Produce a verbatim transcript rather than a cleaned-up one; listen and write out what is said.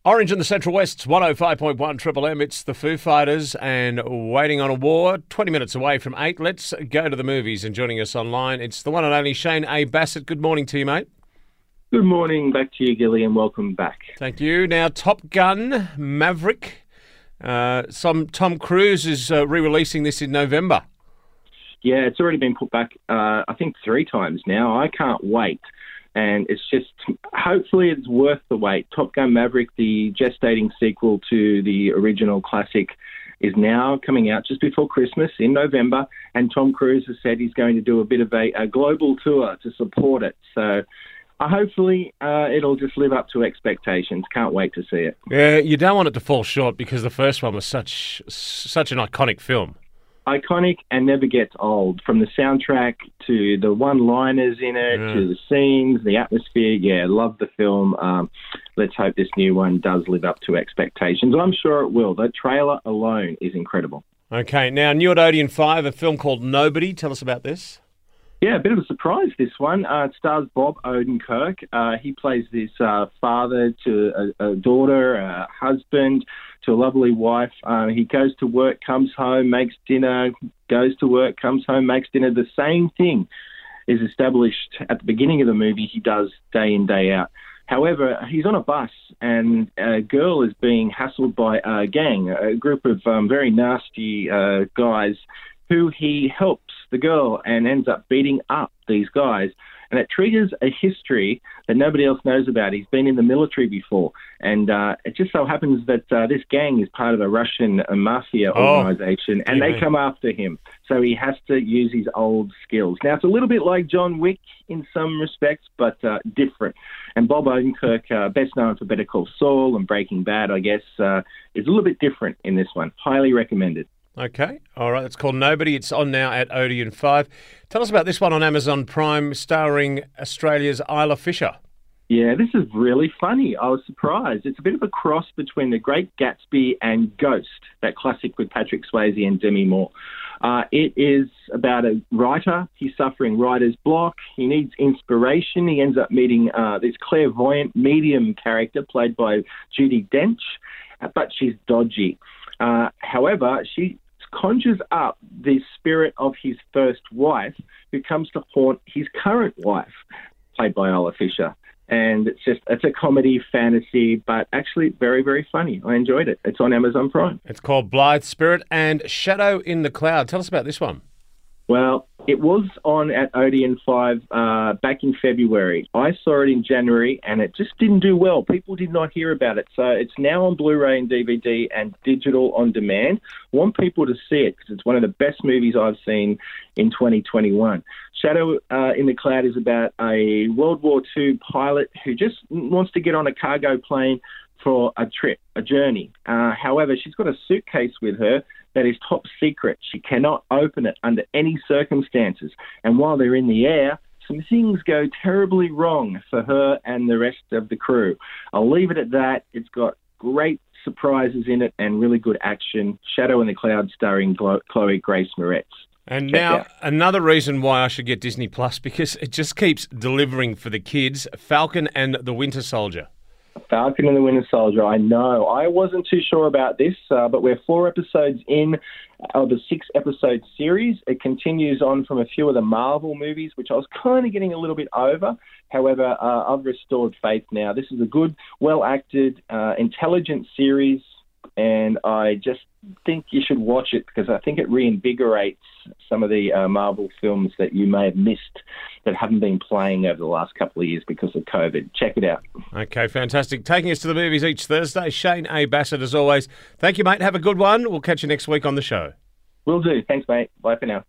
Orange in the Central West, one oh five point one Triple M. It's the Foo Fighters and Waiting on a War. twenty minutes away from eight. Let's go to the movies. And joining us online, it's the one and only Shane A. Bassett. Good morning to you, mate. Good morning back to you, Gilly, and welcome back. Thank you. Now, Top Gun Maverick. Uh, some Tom Cruise is uh, re-releasing this in November. Yeah, it's already been put back, uh, I think, three times now. I can't wait. And it's just, hopefully it's worth the wait. Top Gun Maverick, the gestating sequel to the original classic, is now coming out just before Christmas in November. And Tom Cruise has said he's going to do a bit of a, a global tour to support it. So uh, hopefully uh, it'll just live up to expectations. Can't wait to see it. Yeah, you don't want it to fall short because the first one was such such an iconic film. Iconic and never gets old. From the soundtrack to the one-liners in it, yeah. to the scenes, the atmosphere. Yeah, love the film. Um, let's hope this new one does live up to expectations. I'm sure it will. The trailer alone is incredible. Okay, now new at Odeon five, a film called Nobody. Tell us about this. Yeah, a bit of a surprise, this one. Uh, it stars Bob Odenkirk. Uh, he plays this uh, father to a, a daughter, a husband, to a lovely wife. Uh, he goes to work, comes home, makes dinner, goes to work, comes home, makes dinner. The same thing is established at the beginning of the movie he does day in, day out. However, he's on a bus and a girl is being hassled by a gang, a group of um, very nasty uh, guys who he helps the girl and ends up beating up these guys. And it triggers a history that nobody else knows about. He's been in the military before. And uh, it just so happens that uh, this gang is part of a Russian uh, mafia oh, organization, and they come after him. So he has to use his old skills. Now, it's a little bit like John Wick in some respects, but uh, different. And Bob Odenkirk, uh, best known for Better Call Saul and Breaking Bad, I guess, uh, is a little bit different in this one. Highly recommended. Okay, all right. It's called Nobody. It's on now at Odeon five. Tell us about this one on Amazon Prime, starring Australia's Isla Fisher. Yeah, this is really funny. I was surprised. It's a bit of a cross between The Great Gatsby and Ghost, that classic with Patrick Swayze and Demi Moore. Uh, it is about a writer. He's suffering writer's block. He needs inspiration. He ends up meeting uh, this clairvoyant medium character played by Judi Dench, but she's dodgy. Uh, however, she conjures up the spirit of his first wife, who comes to haunt his current wife, played by Isla Fisher. And it's just, it's a comedy, fantasy, but actually very, very funny. I enjoyed it. It's on Amazon Prime. It's called Blithe Spirit and Shadow in the Cloud. Tell us about this one. Well, it was on at Odeon five uh, back in February. I saw it in January, and it just didn't do well. People did not hear about it. So it's now on Blu-ray and D V D and digital on demand. I want people to see it because it's one of the best movies I've seen in twenty twenty-one. Shadow uh, in the Cloud is about a World War Two pilot who just wants to get on a cargo plane for a trip, a journey. Uh, however, she's got a suitcase with her that is top secret. She cannot open it under any circumstances. And while they're in the air, some things go terribly wrong for her and the rest of the crew. I'll leave it at that. It's got great surprises in it and really good action. Shadow in the Cloud starring Chloe Grace Moretz. And Check now, another reason why I should get Disney Plus, because it just keeps delivering for the kids. Falcon and the Winter Soldier. Falcon and the Winter Soldier, I know. I wasn't too sure about this, uh, but we're four episodes in of the six-episode series. It continues on from a few of the Marvel movies, which I was kind of getting a little bit over. However, uh, I've restored faith now. This is a good, well-acted, uh, intelligent series, and I just think you should watch it because I think it reinvigorates some of the uh, Marvel films that you may have missed that haven't been playing over the last couple of years because of COVID. Check it out. Okay, fantastic. Taking us to the movies each Thursday, Shane A. Bassett, as always. Thank you, mate. Have a good one. We'll catch you next week on the show. Will do. Thanks, mate. Bye for now.